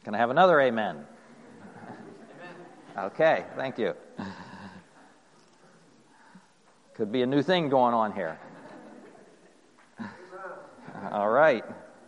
Can I have another amen? Okay, thank you. Could be a new thing going on here. All right.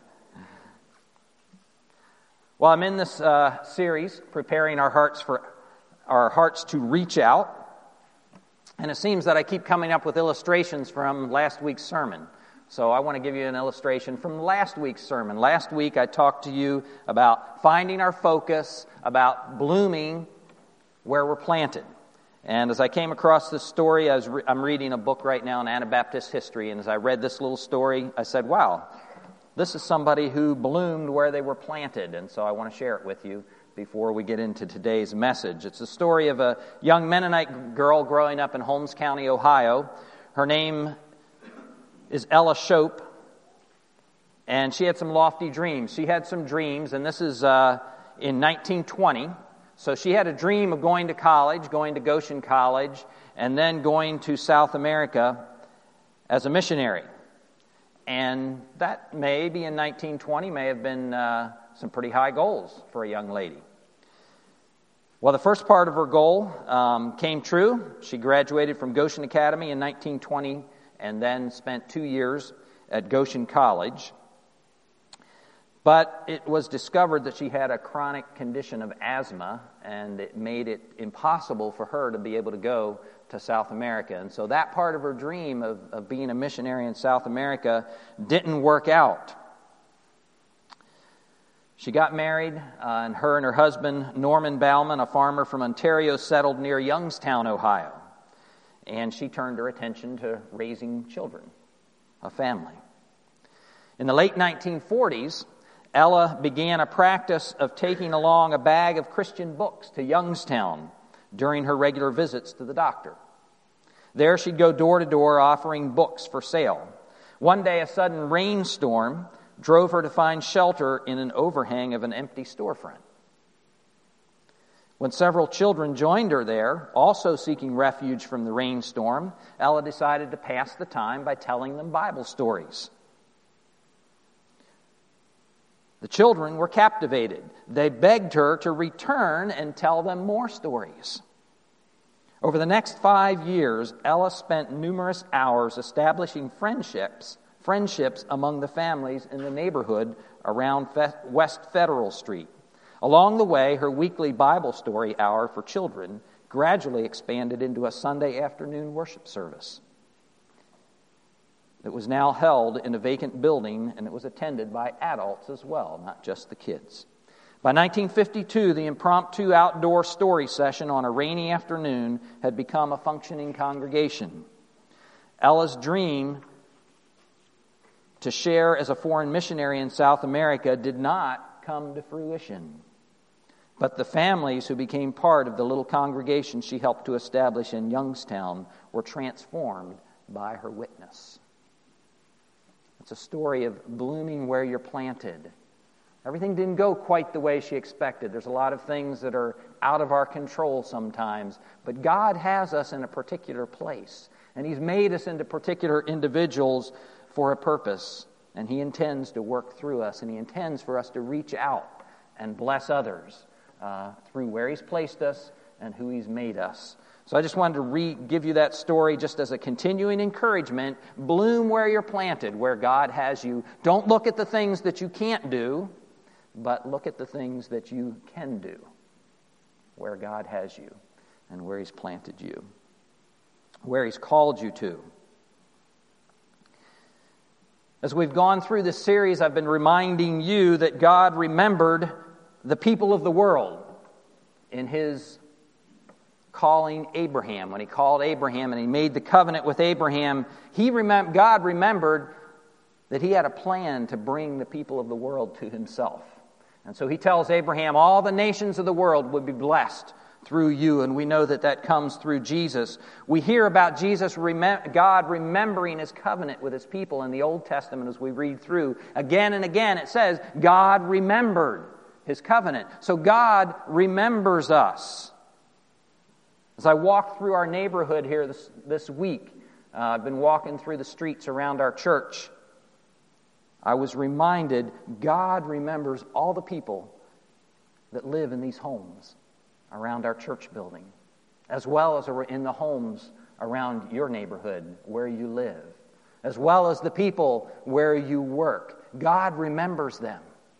Well, I'm in this series, preparing our hearts to reach out. And it seems that I keep coming up with illustrations from last week's sermon. So I want to give you an illustration from last week's sermon. Last week I talked to you about finding our focus, about blooming where we're planted. And as I came across this story, I'm reading a book right now on Anabaptist history, and as I read this little story, I said, wow, this is somebody who bloomed where they were planted, and so I want to share it with you before we get into today's message. It's the story of a young Mennonite girl growing up in Holmes County, Ohio. Her name is Ella Shope, and she had some lofty dreams. She had some dreams, and this is in 1920. So she had a dream of going to college, going to Goshen College, and then going to South America as a missionary. And that maybe in 1920 may have been some pretty high goals for a young lady. Well, the first part of her goal came true. She graduated from Goshen Academy in 1920 and then spent 2 years at Goshen College. But it was discovered that she had a chronic condition of asthma, and it made it impossible for her to be able to go to South America. And so that part of her dream of being a missionary in South America didn't work out. She got married, and her husband, Norman Bauman, a farmer from Ontario, settled near Youngstown, Ohio. And she turned her attention to raising children, a family. In the late 1940s, Ella began a practice of taking along a bag of Christian books to Youngstown during her regular visits to the doctor. There she'd go door to door offering books for sale. One day a sudden rainstorm drove her to find shelter in an overhang of an empty storefront. When several children joined her there, also seeking refuge from the rainstorm, Ella decided to pass the time by telling them Bible stories. The children were captivated. They begged her to return and tell them more stories. Over the next 5 years, Ella spent numerous hours establishing friendships among the families in the neighborhood around West Federal Street. Along the way, her weekly Bible story hour for children gradually expanded into a Sunday afternoon worship service. It was now held in a vacant building, and it was attended by adults as well, not just the kids. By 1952, the impromptu outdoor story session on a rainy afternoon had become a functioning congregation. Ella's dream to share as a foreign missionary in South America did not come to fruition. But the families who became part of the little congregation she helped to establish in Youngstown were transformed by her witness. It's a story of blooming where you're planted. Everything didn't go quite the way she expected. There's a lot of things that are out of our control sometimes. But God has us in a particular place. And He's made us into particular individuals for a purpose. And He intends to work through us. And He intends for us to reach out and bless others through where He's placed us and who He's made us. So I just wanted to give you that story just as a continuing encouragement. Bloom where you're planted, where God has you. Don't look at the things that you can't do, but look at the things that you can do, where God has you and where He's planted you, where He's called you to. As we've gone through this series, I've been reminding you that God remembered the people of the world in His calling Abraham. When He called Abraham and He made the covenant with Abraham, God remembered that He had a plan to bring the people of the world to Himself. And so He tells Abraham, all the nations of the world would be blessed through you, and we know that that comes through Jesus. We hear about Jesus, God remembering His covenant with His people in the Old Testament as we read through. Again and again it says, God remembered His covenant. So God remembers us. As I walked through our neighborhood here this week, I've been walking through the streets around our church. I was reminded God remembers all the people that live in these homes around our church building, as well as in the homes around your neighborhood where you live, as well as the people where you work. God remembers them.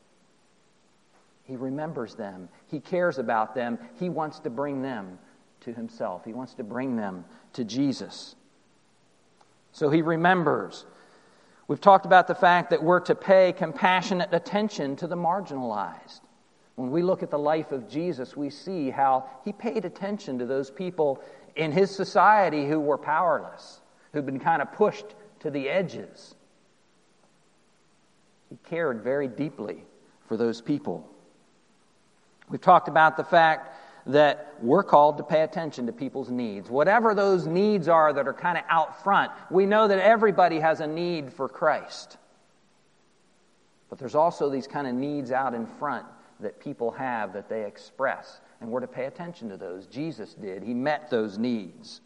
He remembers them. He cares about them. He wants to bring them to Himself. He wants to bring them to Jesus. So He remembers. We've talked about the fact that we're to pay compassionate attention to the marginalized. When we look at the life of Jesus, we see how He paid attention to those people in His society who were powerless, who'd been kind of pushed to the edges. He cared very deeply for those people. We've talked about the fact that we're called to pay attention to people's needs. Whatever those needs are that are kind of out front, we know that everybody has a need for Christ. But there's also these kind of needs out in front that people have that they express, and we're to pay attention to those. Jesus did. He met those needs.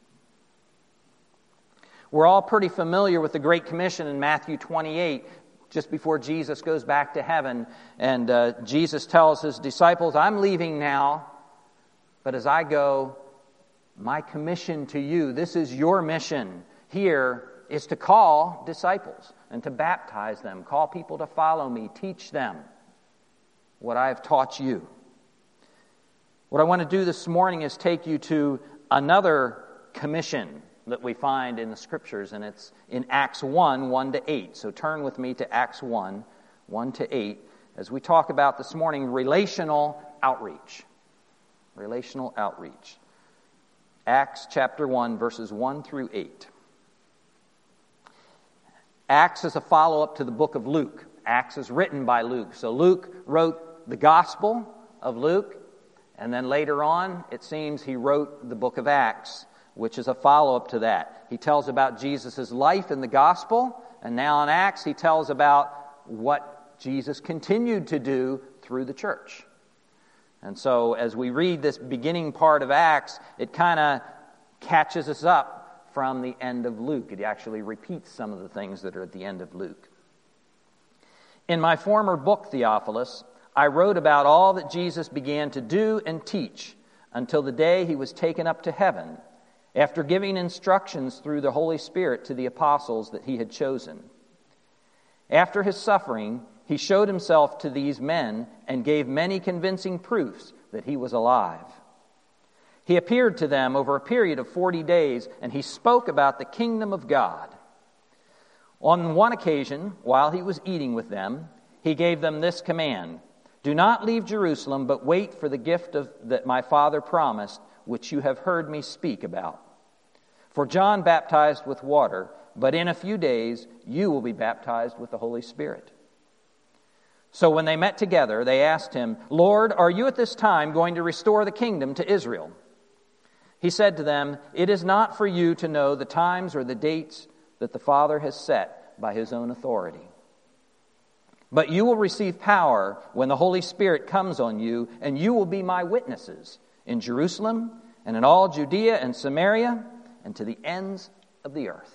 We're all pretty familiar with the Great Commission in Matthew 28, just before Jesus goes back to heaven, and Jesus tells His disciples, I'm leaving now, but as I go, my commission to you, this is your mission here, is to call disciples and to baptize them, call people to follow me, teach them what I have taught you. What I want to do this morning is take you to another commission that we find in the Scriptures, and it's in Acts 1, 1-8. So turn with me to Acts 1, 1-8, as we talk about this morning relational outreach. Relational outreach. Acts chapter 1, verses 1-8. Acts is a follow-up to the book of Luke. Acts is written by Luke. So Luke wrote the Gospel of Luke, and then later on, it seems he wrote the book of Acts, which is a follow-up to that. He tells about Jesus' life in the Gospel, and now in Acts he tells about what Jesus continued to do through the church. And so as we read this beginning part of Acts, it kind of catches us up from the end of Luke. It actually repeats some of the things that are at the end of Luke. In my former book, Theophilus, I wrote about all that Jesus began to do and teach until the day He was taken up to heaven, after giving instructions through the Holy Spirit to the apostles that He had chosen. After His suffering, He showed Himself to these men and gave many convincing proofs that He was alive. He appeared to them over a period of 40 days, and He spoke about the kingdom of God. On one occasion, while He was eating with them, He gave them this command: do not leave Jerusalem, but wait for the gift that my Father promised, which you have heard me speak about. For John baptized with water, but in a few days you will be baptized with the Holy Spirit. So when they met together, they asked Him, Lord, are you at this time going to restore the kingdom to Israel? He said to them, it is not for you to know the times or the dates that the Father has set by His own authority. But you will receive power when the Holy Spirit comes on you, and you will be my witnesses in Jerusalem and in all Judea and Samaria and to the ends of the earth.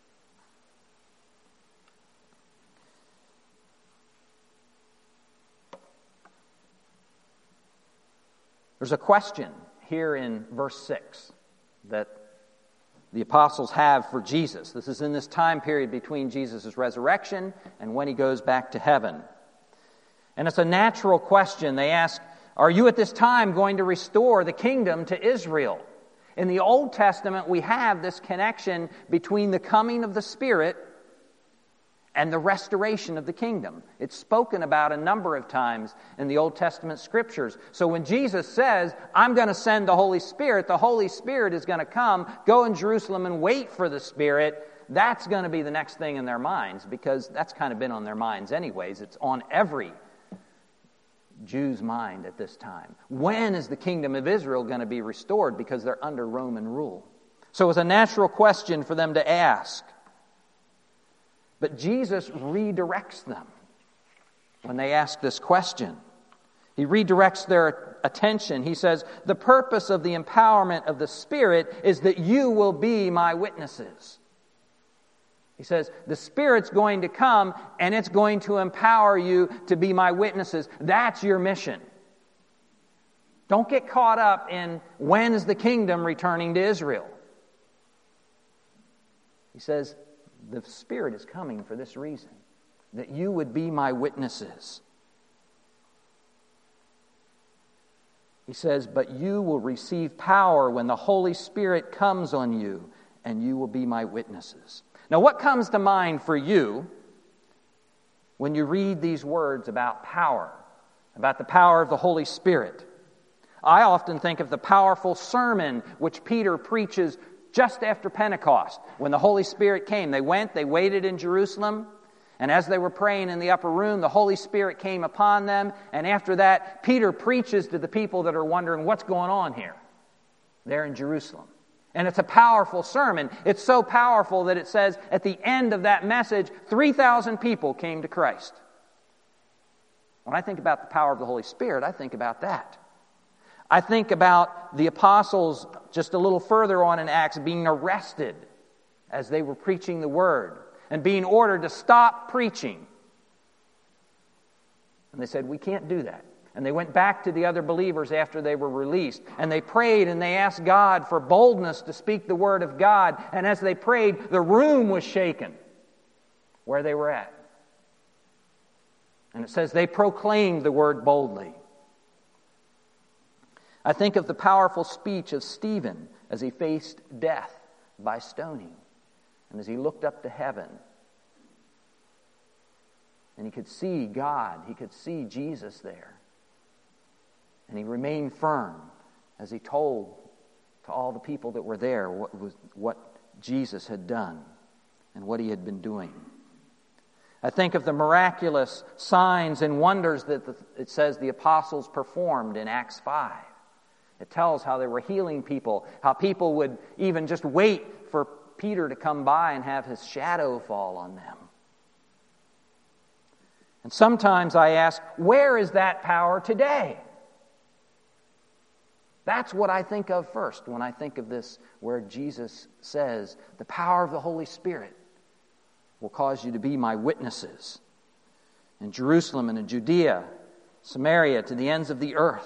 There's a question here in verse 6 that the apostles have for Jesus. This is in this time period between Jesus' resurrection and when He goes back to heaven. And it's a natural question. They ask, are you at this time going to restore the kingdom to Israel? In the Old Testament, we have this connection between the coming of the Spirit and the restoration of the kingdom. It's spoken about a number of times in the Old Testament Scriptures. So when Jesus says, I'm going to send the Holy Spirit is going to come, go in Jerusalem and wait for the Spirit, that's going to be the next thing in their minds, because that's kind of been on their minds anyways. It's on every Jew's mind at this time. When is the kingdom of Israel going to be restored? Because they're under Roman rule. So it's a natural question for them to ask. But Jesus redirects them when they ask this question. He redirects their attention. He says, the purpose of the empowerment of the Spirit is that you will be my witnesses. He says, the Spirit's going to come and it's going to empower you to be my witnesses. That's your mission. Don't get caught up in when is the kingdom returning to Israel. He says, the Spirit is coming for this reason, that you would be my witnesses. He says, but you will receive power when the Holy Spirit comes on you, and you will be my witnesses. Now, what comes to mind for you when you read these words about power, about the power of the Holy Spirit? I often think of the powerful sermon which Peter preaches just after Pentecost. When the Holy Spirit came, they waited in Jerusalem, and as they were praying in the upper room, the Holy Spirit came upon them, and after that, Peter preaches to the people that are wondering what's going on here. They're in Jerusalem. And it's a powerful sermon. It's so powerful that it says at the end of that message, 3,000 people came to Christ. When I think about the power of the Holy Spirit, I think about that. I think about the apostles just a little further on in Acts being arrested as they were preaching the Word and being ordered to stop preaching. And they said, we can't do that. And they went back to the other believers after they were released. And they prayed and they asked God for boldness to speak the Word of God. And as they prayed, the room was shaken where they were at. And it says they proclaimed the Word boldly. I think of the powerful speech of Stephen as he faced death by stoning. And as he looked up to heaven, and he could see God, he could see Jesus there. And he remained firm as he told to all the people that were there what Jesus had done and what he had been doing. I think of the miraculous signs and wonders that it says the apostles performed in Acts 5. It tells how they were healing people, how people would even just wait for Peter to come by and have his shadow fall on them. And sometimes I ask, where is that power today? That's what I think of first when I think of this, where Jesus says, the power of the Holy Spirit will cause you to be my witnesses in Jerusalem and in Judea, Samaria, to the ends of the earth.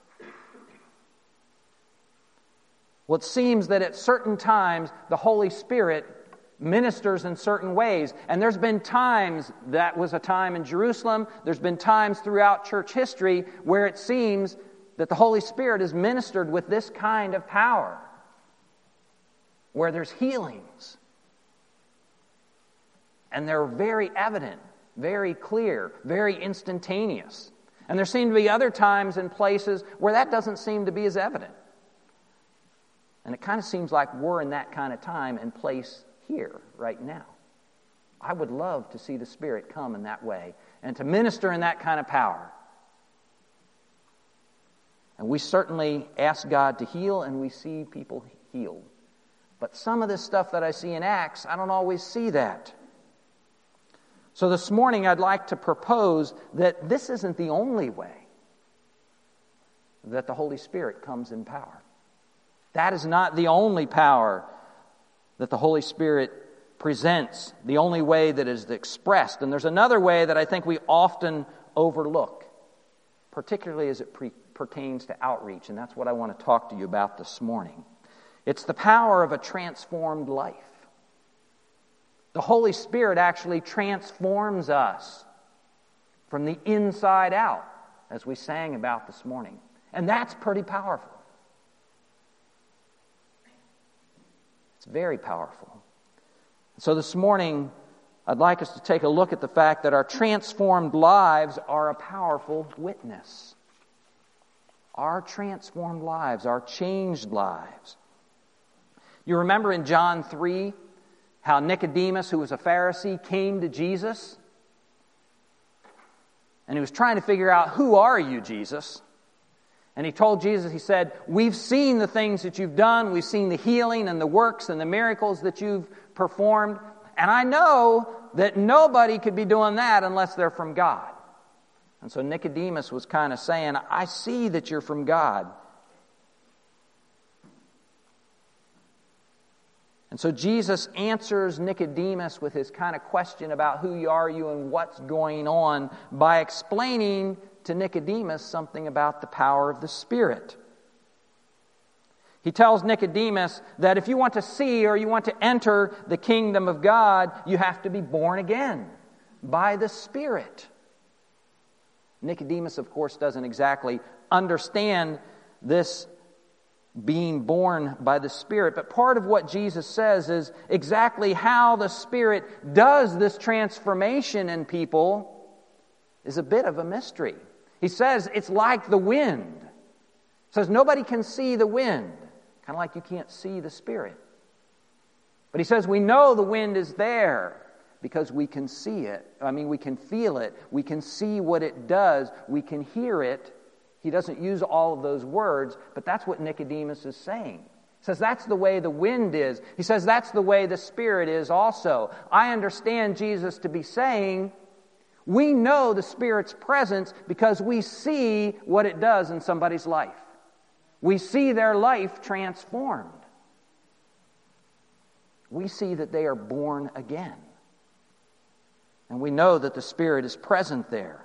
Well, it seems that at certain times the Holy Spirit ministers in certain ways. And there's been times, that was a time in Jerusalem, there's been times throughout church history where it seems that the Holy Spirit is ministered with this kind of power, where there's healings. And they're very evident, very clear, very instantaneous. And there seem to be other times and places where that doesn't seem to be as evident. And it kind of seems like we're in that kind of time and place here, right now. I would love to see the Spirit come in that way and to minister in that kind of power. And we certainly ask God to heal, and we see people healed. But some of this stuff that I see in Acts, I don't always see that. So this morning I'd like to propose that this isn't the only way that the Holy Spirit comes in power. That is not the only power that the Holy Spirit presents, the only way that is expressed. And there's another way that I think we often overlook, particularly as it pertains to outreach, and that's what I want to talk to you about this morning. It's the power of a transformed life. The Holy Spirit actually transforms us from the inside out, as we sang about this morning. And that's pretty powerful. It's very powerful. So this morning, I'd like us to take a look at the fact that our transformed lives are a powerful witness. Our transformed lives, our changed lives. You remember in John 3 how Nicodemus, who was a Pharisee, came to Jesus? And he was trying to figure out, who are you, Jesus? And he told Jesus, he said, we've seen the things that you've done. We've seen the healing and the works and the miracles that you've performed. And I know that nobody could be doing that unless they're from God. And so Nicodemus was kind of saying, I see that you're from God. And so Jesus answers Nicodemus with his kind of question about who are you and what's going on by explaining to Nicodemus something about the power of the Spirit. He tells Nicodemus that if you want to see or you want to enter the kingdom of God, you have to be born again by the Spirit. Nicodemus, of course, doesn't exactly understand this being born by the Spirit, but part of what Jesus says is exactly how the Spirit does this transformation in people is a bit of a mystery. He says it's like the wind. He says nobody can see the wind, kind of like you can't see the Spirit. But he says we know the wind is there because we can see it. We can feel it. We can see what it does. We can hear it. He doesn't use all of those words, but that's what Nicodemus is saying. He says that's the way the wind is. He says that's the way the Spirit is also. I understand Jesus to be saying, we know the Spirit's presence because we see what it does in somebody's life. We see their life transformed. We see that they are born again. And we know that the Spirit is present there.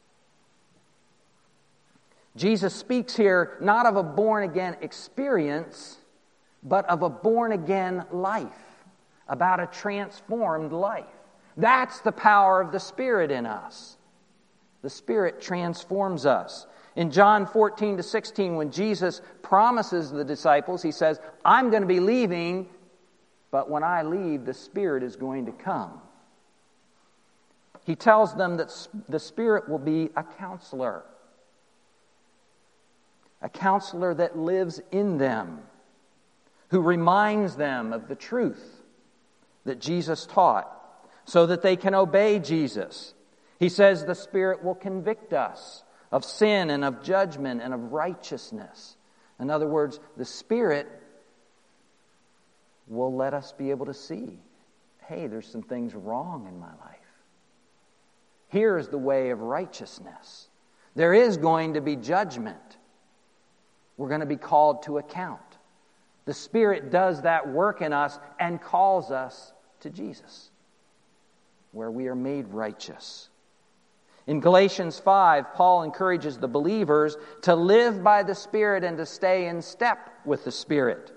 Jesus speaks here not of a born-again experience, but of a born-again life, about a transformed life. That's the power of the Spirit in us. The Spirit transforms us. In John 14-16, when Jesus promises the disciples, he says, I'm going to be leaving, but when I leave, the Spirit is going to come. He tells them that the Spirit will be a counselor that lives in them, who reminds them of the truth that Jesus taught so that they can obey Jesus. He says the Spirit will convict us of sin and of judgment and of righteousness. In other words, the Spirit will let us be able to see, hey, there's some things wrong in my life. Here is the way of righteousness. There is going to be judgment. We're going to be called to account. The Spirit does that work in us and calls us to Jesus, where we are made righteous. In Galatians 5, Paul encourages the believers to live by the Spirit and to stay in step with the Spirit.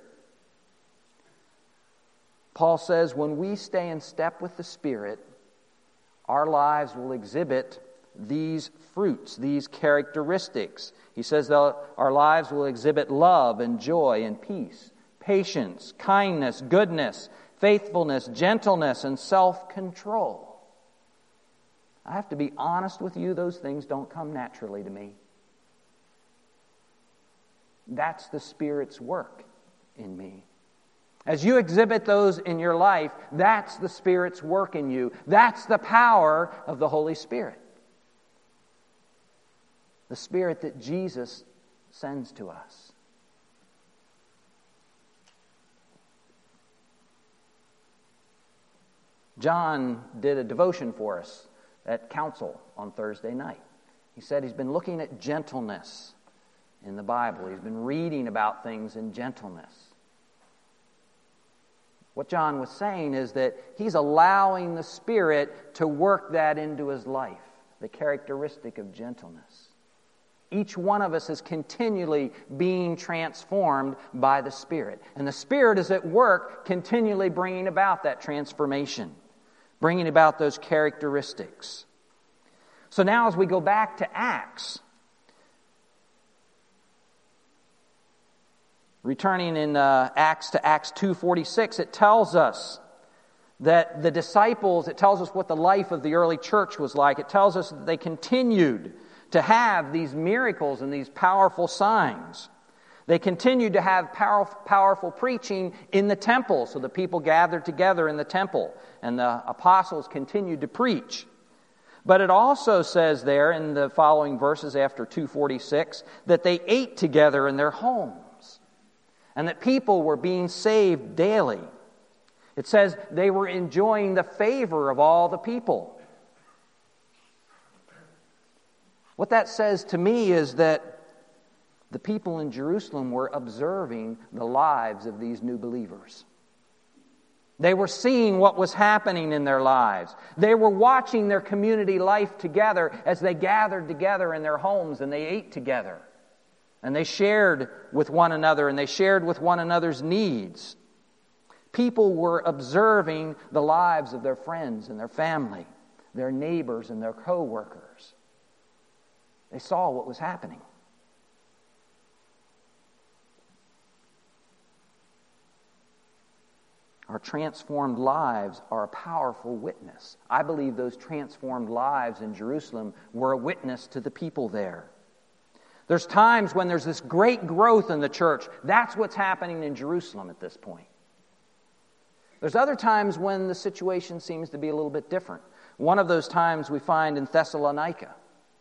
Paul says when we stay in step with the Spirit, our lives will exhibit these fruits, these characteristics. He says that our lives will exhibit love and joy and peace, patience, kindness, goodness, faithfulness, gentleness, and self-control. I have to be honest with you, those things don't come naturally to me. That's the Spirit's work in me. As you exhibit those in your life, that's the Spirit's work in you. That's the power of the Holy Spirit. The Spirit that Jesus sends to us. John did a devotion for us at council on Thursday night. He said he's been looking at gentleness in the Bible. He's been reading about things in gentleness. What John was saying is that he's allowing the Spirit to work that into his life, the characteristic of gentleness. Each one of us is continually being transformed by the Spirit. And the Spirit is at work continually bringing about that transformation, bringing about those characteristics. So now as we go back to Acts, returning in Acts to Acts 2:46, it tells us that the disciples, it tells us what the life of the early church was like. It tells us that they continued to have these miracles and these powerful signs. They continued to have powerful preaching in the temple, so the people gathered together in the temple, and the apostles continued to preach. But it also says there in the following verses after 2:46 that they ate together in their homes, and that people were being saved daily. It says they were enjoying the favor of all the people. What that says to me is that the people in Jerusalem were observing the lives of these new believers. They were seeing what was happening in their lives. They were watching their community life together as they gathered together in their homes and they ate together. And they shared with one another and they shared with one another's needs. People were observing the lives of their friends and their family, their neighbors and their co-workers. They saw what was happening. Our transformed lives are a powerful witness. I believe those transformed lives in Jerusalem were a witness to the people there. There's times when there's this great growth in the church. That's what's happening in Jerusalem at this point. There's other times when the situation seems to be a little bit different. One of those times we find in Thessalonica.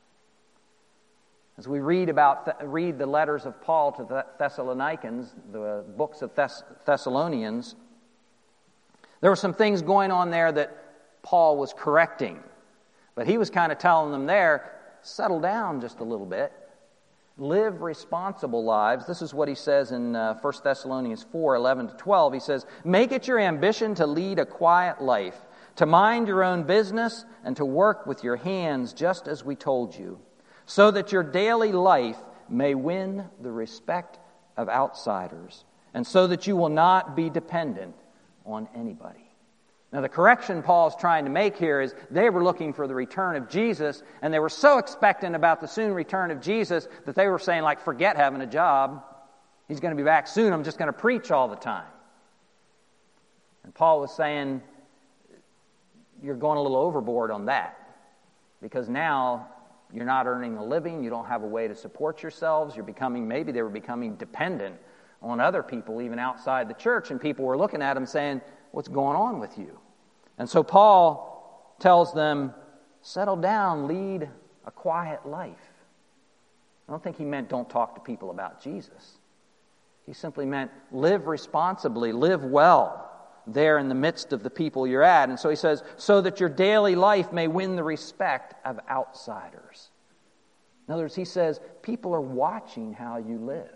As we read the letters of Paul to the Thessalonians, the books of Thessalonians, there were some things going on there that Paul was correcting. But he was kind of telling them there, settle down just a little bit. Live responsible lives. This is what he says in 1 Thessalonians 4:11-12. He says, make it your ambition to lead a quiet life, to mind your own business, and to work with your hands just as we told you, so that your daily life may win the respect of outsiders, and so that you will not be dependent on anybody. Now, the correction Paul's trying to make here is they were looking for the return of Jesus, and they were so expectant about the soon return of Jesus that they were saying, like, forget having a job. He's going to be back soon. I'm just going to preach all the time. And Paul was saying, you're going a little overboard on that, because now you're not earning a living. You don't have a way to support yourselves. Maybe they were becoming dependent on other people, even outside the church, and people were looking at them saying, what's going on with you? And so Paul tells them, settle down, lead a quiet life. I don't think he meant don't talk to people about Jesus. He simply meant live responsibly, live well there in the midst of the people you're at. And so he says, so that your daily life may win the respect of outsiders. In other words, he says, people are watching how you live.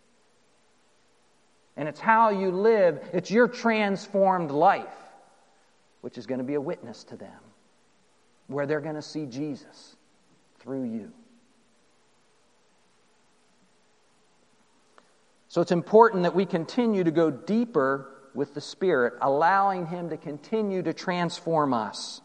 And it's how you live, it's your transformed life, which is going to be a witness to them, where they're going to see Jesus through you. So it's important that we continue to go deeper with the Spirit, allowing Him to continue to transform us.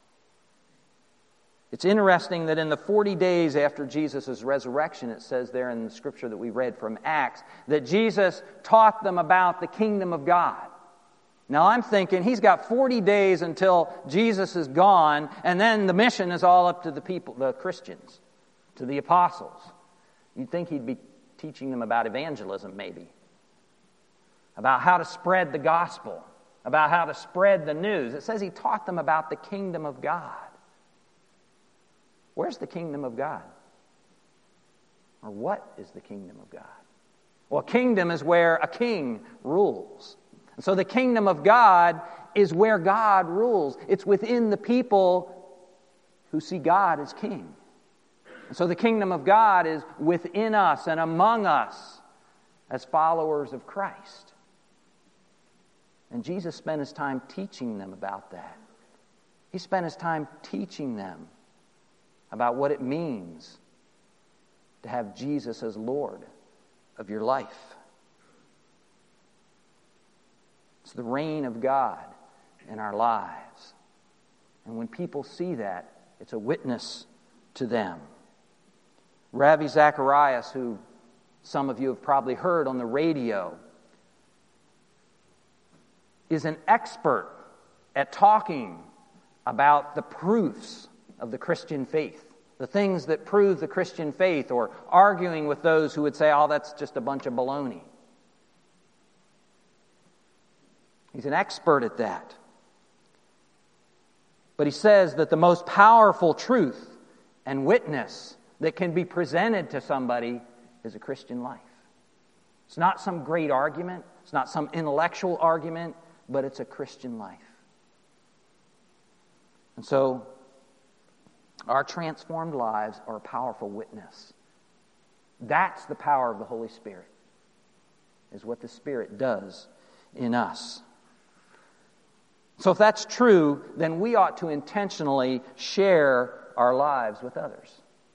It's interesting that in the 40 days after Jesus' resurrection, it says there in the scripture that we read from Acts, that Jesus taught them about the kingdom of God. Now I'm thinking he's got 40 days until Jesus is gone, and then the mission is all up to the people, the Christians, to the apostles. You'd think he'd be teaching them about evangelism maybe, about how to spread the gospel, about how to spread the news. It says he taught them about the kingdom of God. Where's the kingdom of God? Or what is the kingdom of God? Well, a kingdom is where a king rules. And so the kingdom of God is where God rules. It's within the people who see God as king. And so the kingdom of God is within us and among us as followers of Christ. And Jesus spent his time teaching them about that. He spent his time teaching them about what it means to have Jesus as Lord of your life. It's the reign of God in our lives. And when people see that, it's a witness to them. Ravi Zacharias, who some of you have probably heard on the radio, is an expert at talking about the proofs of the Christian faith, the things that prove the Christian faith, or arguing with those who would say, oh, that's just a bunch of baloney. He's an expert at that. But he says that the most powerful truth and witness that can be presented to somebody is a Christian life. It's not some great argument. It's not some intellectual argument, but it's a Christian life. And so, our transformed lives are a powerful witness. That's the power of the Holy Spirit, is what the Spirit does in us. So if that's true, then we ought to intentionally share our lives with others.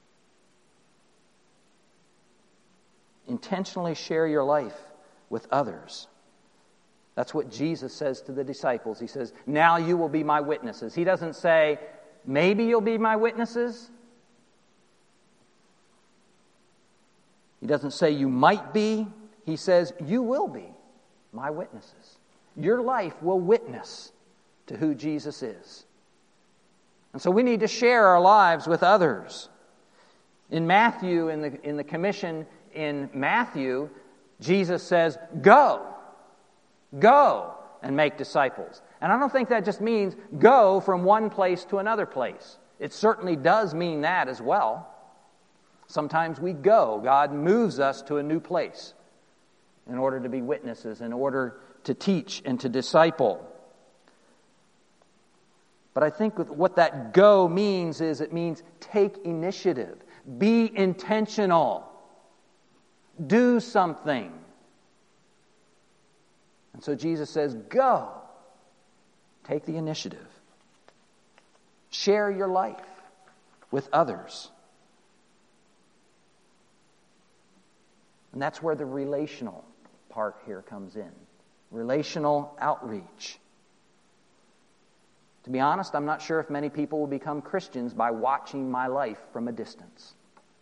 Intentionally share your life with others. That's what Jesus says to the disciples. He says, now you will be my witnesses. He doesn't say, maybe you'll be my witnesses. He doesn't say you might be. He says you will be my witnesses. Your life will witness to who Jesus is. And so we need to share our lives with others. In Matthew, in the commission in Matthew, Jesus says, go and make disciples. And I don't think that just means go from one place to another place. It certainly does mean that as well. Sometimes we go. God moves us to a new place in order to be witnesses, in order to teach and to disciple. But I think what that go means is it means take initiative. Be intentional. Do something. And so Jesus says, go. Take the initiative. Share your life with others. And that's where the relational part here comes in. Relational outreach. To be honest, I'm not sure if many people will become Christians by watching my life from a distance.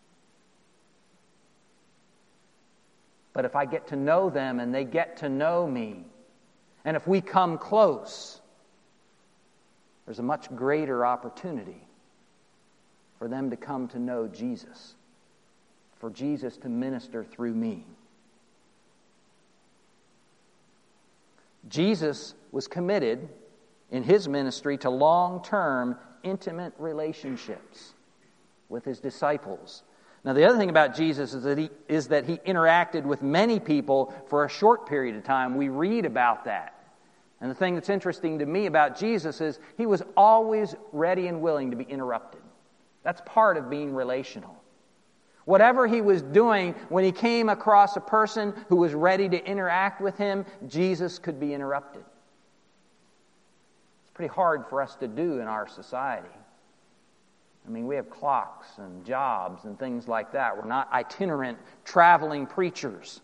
But if I get to know them and they get to know me, and if we come close, there's a much greater opportunity for them to come to know Jesus, for Jesus to minister through me. Jesus was committed in his ministry to long-term, intimate relationships with his disciples. Now, the other thing about Jesus is that he interacted with many people for a short period of time. We read about that. And the thing that's interesting to me about Jesus is he was always ready and willing to be interrupted. That's part of being relational. Whatever he was doing, when he came across a person who was ready to interact with him, Jesus could be interrupted. It's pretty hard for us to do in our society. I mean, we have clocks and jobs and things like that. We're not itinerant, traveling preachers.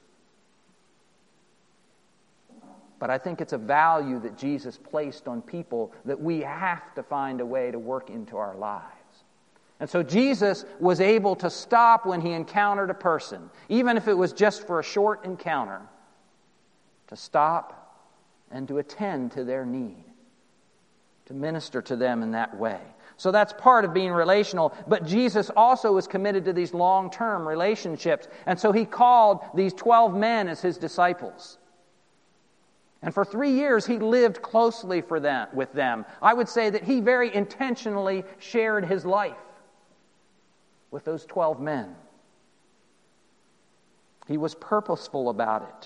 But I think it's a value that Jesus placed on people that we have to find a way to work into our lives. And so Jesus was able to stop when he encountered a person, even if it was just for a short encounter, to stop and to attend to their need, to minister to them in that way. So that's part of being relational, but Jesus also was committed to these long-term relationships, and so he called these 12 men as his disciples. And for 3 years, he lived closely with them. I would say that he very intentionally shared his life with those 12 men. He was purposeful about it.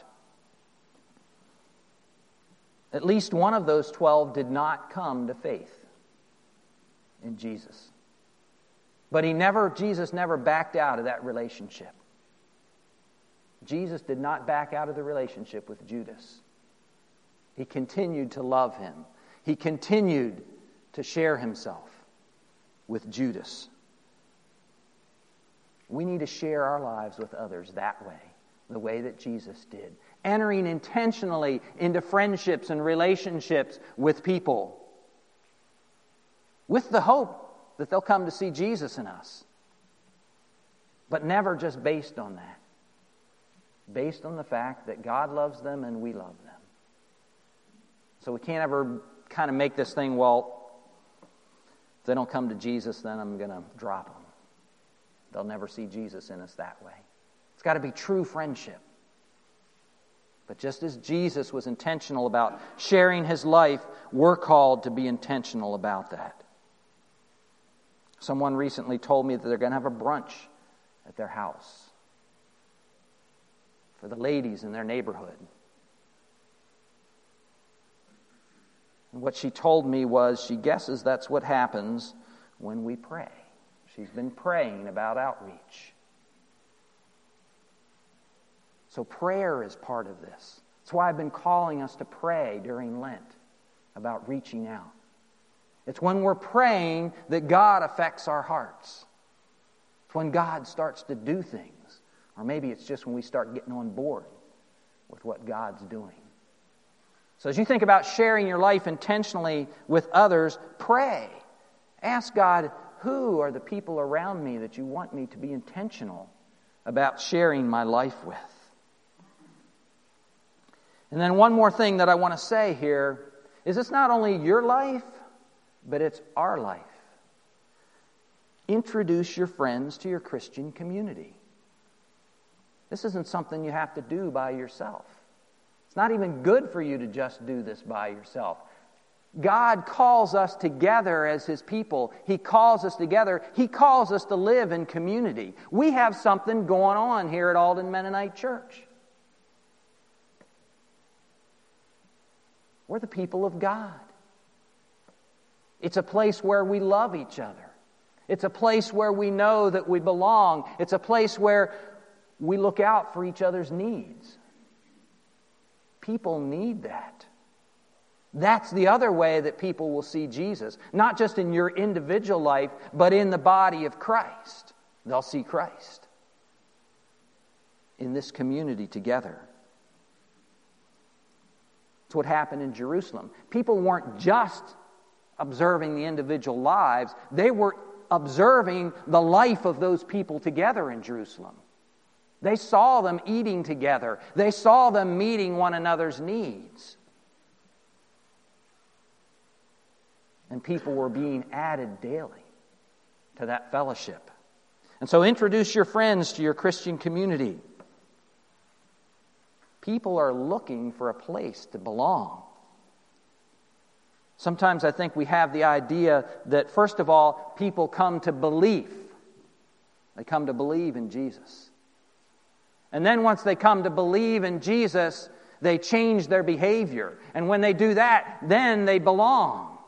At least one of those 12 did not come to faith in Jesus. But Jesus never backed out of that relationship. Jesus did not back out of the relationship with Judas. He continued to love him. He continued to share himself with Judas. We need to share our lives with others that way, the way that Jesus did. Entering intentionally into friendships and relationships with people with the hope that they'll come to see Jesus in us. But never just based on that. Based on the fact that God loves them and we love them. So we can't ever kind of make this thing, well, if they don't come to Jesus, then I'm going to drop them. They'll never see Jesus in us that way. It's got to be true friendship. But just as Jesus was intentional about sharing his life, we're called to be intentional about that. Someone recently told me that they're going to have a brunch at their house for the ladies in their neighborhood. And what she told me was she guesses that's what happens when we pray. She's been praying about outreach. So prayer is part of this. That's why I've been calling us to pray during Lent. about reaching out. It's when we're praying that God affects our hearts. It's when God starts to do things. Or maybe it's just when we start getting on board with what God's doing. So as you think about sharing your life intentionally with others, pray. Ask God, who are the people around me that you want me to be intentional about sharing my life with? And then one more thing that I want to say here is it's not only your life, but it's our life. Introduce your friends to your Christian community. This isn't something you have to do by yourself. It's not even good for you to just do this by yourself. God calls us together as His people. He calls us together. He calls us to live in community. We have something going on here at Alden Mennonite Church. We're the people of God. It's a place where we love each other. It's a place where we know that we belong. It's a place where we look out for each other's needs. People need that. That's the other way that people will see Jesus. Not just in your individual life, but in the body of Christ. They'll see Christ in this community together. It's what happened in Jerusalem. People weren't just observing the individual lives. They were observing the life of those people together in Jerusalem. They saw them eating together. They saw them meeting one another's needs. And people were being added daily to that fellowship. And so introduce your friends to your Christian community. People are looking for a place to belong. Sometimes I think we have the idea that, first of all, people come to belief. They come to believe in Jesus. And then once they come to believe in Jesus, they change their behavior. And when they do that, then they belong.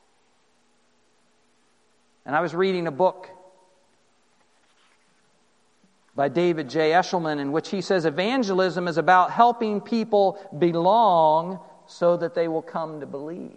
And I was reading a book by David J. Eshelman in which he says evangelism is about helping people belong so that they will come to believe.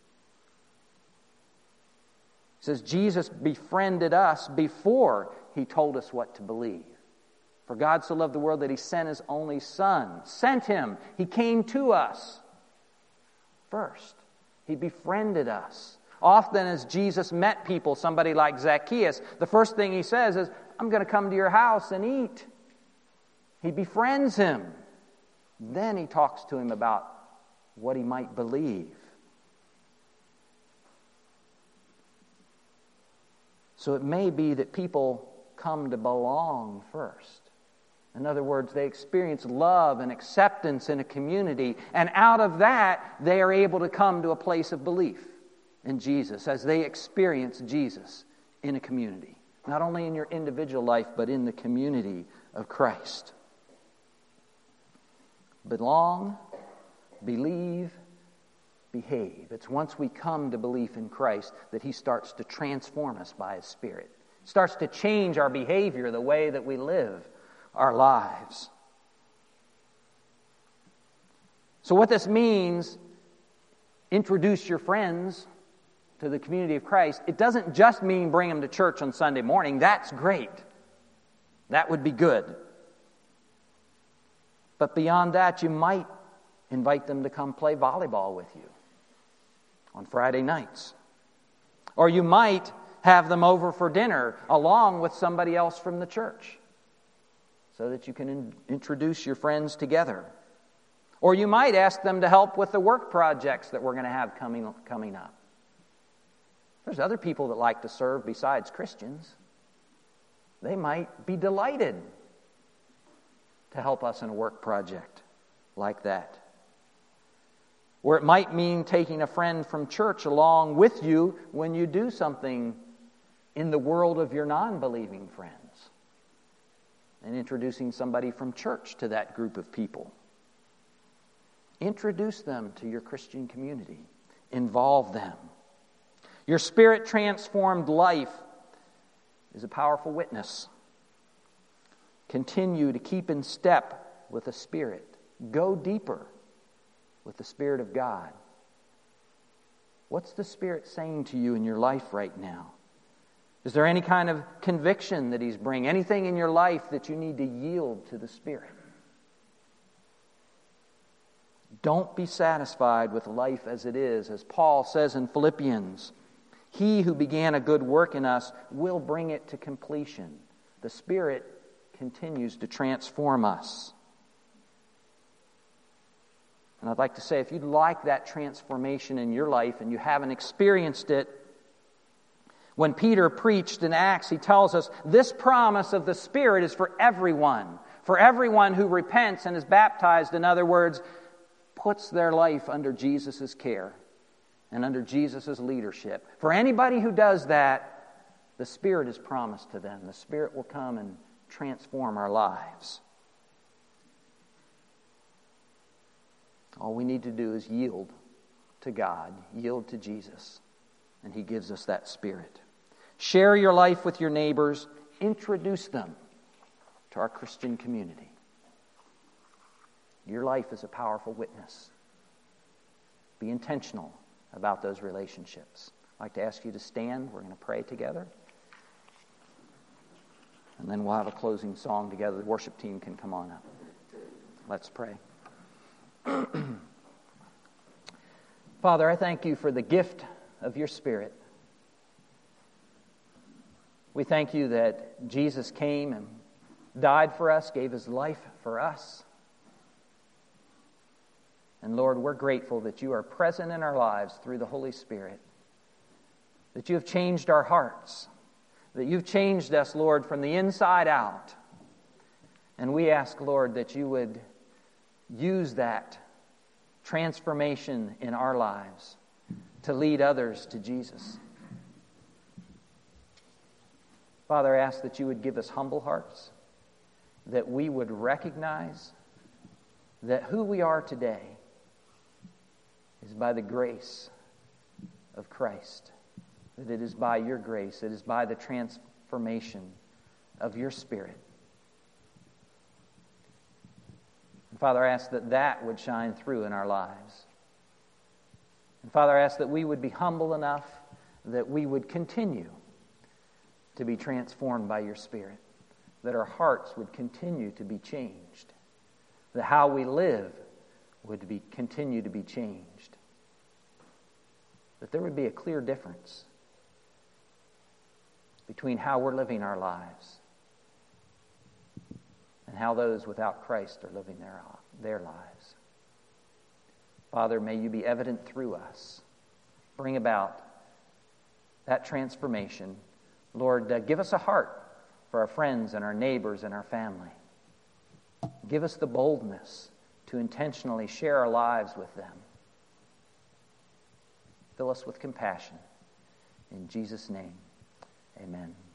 He says Jesus befriended us before He told us what to believe. For God so loved the world that He sent His only Son. Sent Him. He came to us first. He befriended us. Often as Jesus met people, somebody like Zacchaeus, the first thing He says is, I'm going to come to your house and eat. He befriends him. Then He talks to him about what he might believe. So it may be that people come to belong first. In other words, they experience love and acceptance in a community, and out of that, they are able to come to a place of belief in Jesus as they experience Jesus in a community. Not only in your individual life, but in the community of Christ. Belong, believe, behave. It's once we come to belief in Christ that He starts to transform us by His Spirit. Starts to change our behavior, the way that we live our lives. So what this means, introduce your friends to the community of Christ. It doesn't just mean bring them to church on Sunday morning. That's great. That would be good. But beyond that, you might invite them to come play volleyball with you on Friday nights. Or you might have them over for dinner along with somebody else from the church so that you can introduce your friends together. Or you might ask them to help with the work projects that we're going to have coming up. There's other people that like to serve besides Christians. They might be delighted to help us in a work project like that. Or it might mean taking a friend from church along with you when you do something in the world of your non-believing friends, and introducing somebody from church to that group of people. Introduce them to your Christian community. Involve them. Your Spirit-transformed life is a powerful witness. Continue to keep in step with the Spirit. Go deeper with the Spirit of God. What's the Spirit saying to you in your life right now? Is there any kind of conviction that He's bringing? Anything in your life that you need to yield to the Spirit? Don't be satisfied with life as it is. As Paul says in Philippians, He who began a good work in us will bring it to completion. The Spirit continues to transform us. And I'd like to say, if you'd like that transformation in your life and you haven't experienced it, when Peter preached in Acts, he tells us this promise of the Spirit is for everyone who repents and is baptized. In other words, puts their life under Jesus' care and under Jesus' leadership. For anybody who does that, the Spirit is promised to them. The Spirit will come and transform our lives. All we need to do is yield to God, yield to Jesus, and He gives us that Spirit. Share your life with your neighbors. Introduce them to our Christian community. Your life is a powerful witness. Be intentional about those relationships. I'd like to ask you to stand. We're going to pray together. And then we'll have a closing song together. The worship team can come on up. Let's pray. Father, I thank You for the gift of Your Spirit. We thank You that Jesus came and died for us, gave His life for us. And Lord, we're grateful that You are present in our lives through the Holy Spirit, that You have changed our hearts, that You've changed us, Lord, from the inside out. And we ask, Lord, that You would use that transformation in our lives to lead others to Jesus. Father, I ask that You would give us humble hearts, that we would recognize that who we are today is by the grace of Christ, that it is by Your grace, it is by the transformation of Your Spirit. And Father, I ask that that would shine through in our lives. And Father, I ask that we would be humble enough that we would continue to be transformed by Your Spirit, that our hearts would continue to be changed, that how we live would continue to be changed, that there would be a clear difference between how we're living our lives and how those without Christ are living their lives. Father, may You be evident through us. Bring about that transformation. Lord, give us a heart for our friends and our neighbors and our family. Give us the boldness to intentionally share our lives with them. Fill us with compassion. In Jesus' name, amen.